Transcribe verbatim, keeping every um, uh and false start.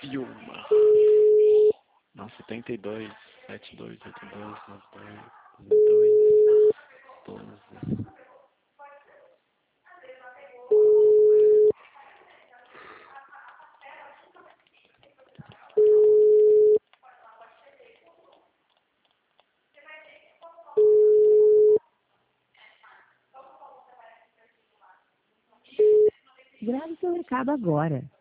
e uma. Não, setenta e dois, setenta e dois, oitenta e dois, noventa e dois, doze. Grave seu recado agora.